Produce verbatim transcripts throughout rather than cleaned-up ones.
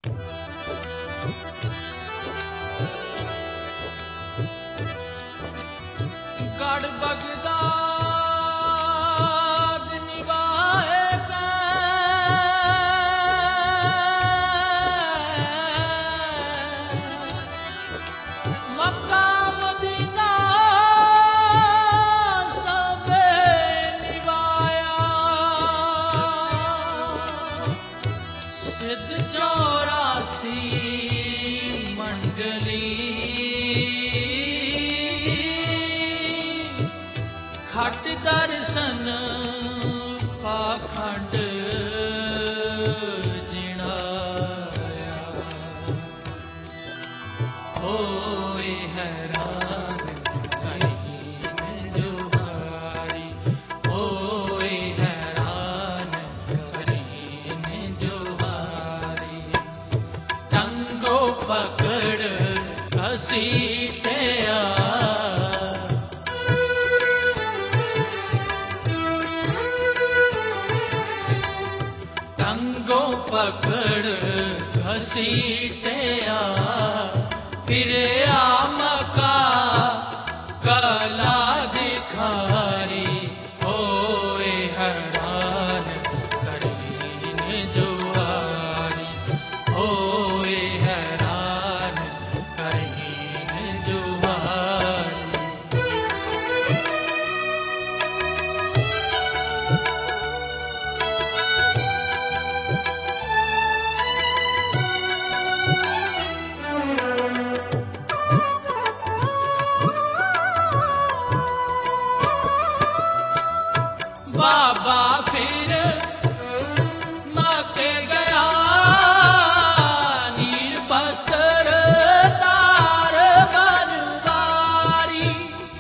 गढ़ बगदाद निवाए कै Mecca Medina सबे निवाया सिद्ध चौरासी मंडली खट दर्शन पाखंड जिणाया होए हैरान करीन जुहारी होए हैरान करीन जुहारी टंगो पकड़ घसीटया पकड़ घसीटया फिर आमका कला दिखारी होए हैरान करीन जुआरी होए हैरान करीन जुआरी बाबा फिर माके गया नील बस्तर तार बनवारी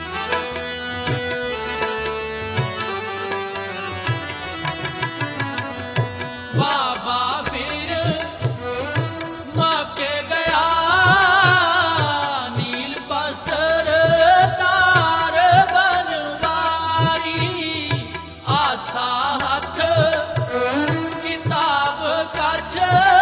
बाबा फिर माके गया नील बस्तर तार बनवारी आसा हथ किताब कच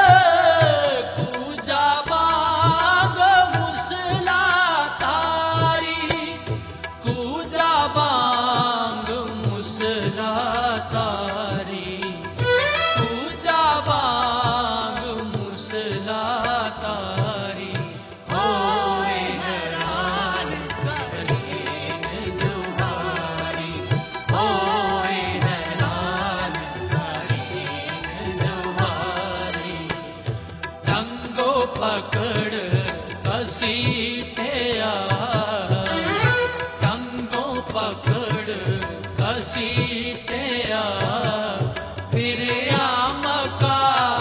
पूजा बाग मुसला तारी पूजा बाग मुसला तारी पूजा बाग मुसला तारी होए हैरान करीन जुहारी होए हैरान करीन जुहारी टंगो पकड़ घसीटया टंगो पकड़ घसीटया फिर आमका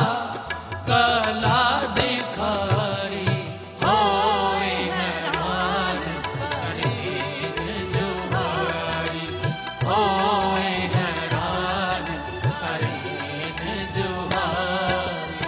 कला दिखारी होए हैरान करीन जुहारी होए हैरान करीन जुहारी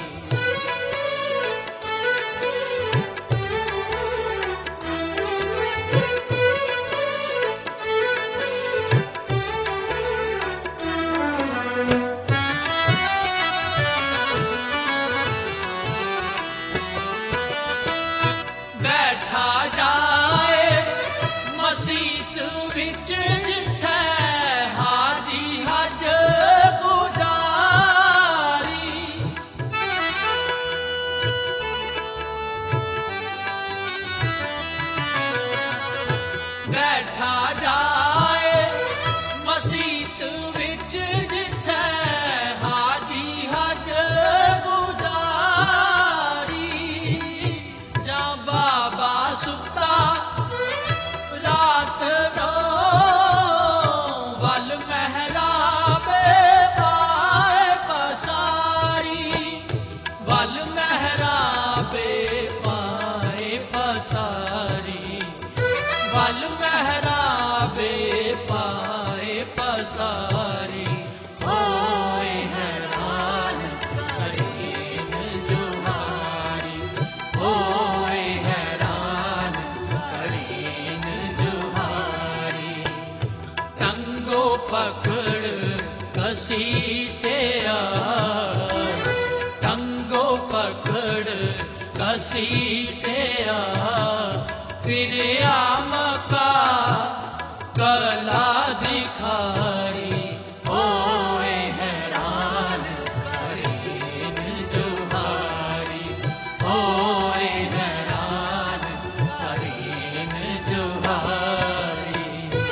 घसीटिया फिर आमका कला दिखाई होए हैरान करीन जुहारी होए हैरान करीन जुहारी।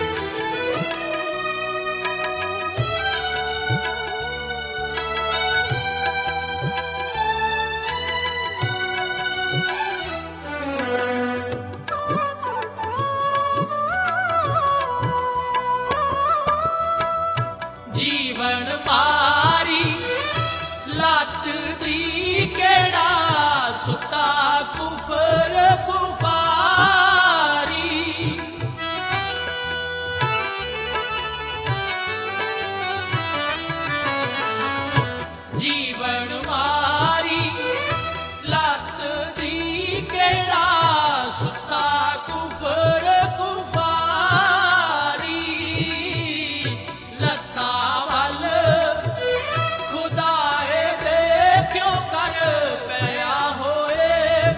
जीवन मारी लत दी केड़ा सुता कुफर कुफारी। जीवन मारी लत दी केड़ा सुता कुफर कुफारी। लता वल खुदाए दे क्यों कर पया होए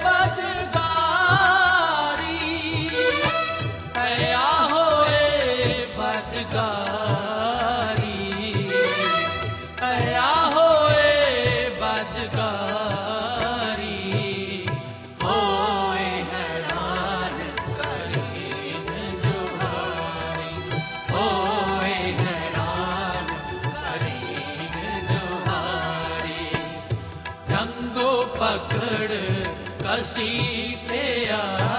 बजगारी पया होए बजगारी पया होए बजगारी। होए हैरान करीन जुहारी होए हैरान करीन जुहारी। रंगो पकड़ कसी थे आ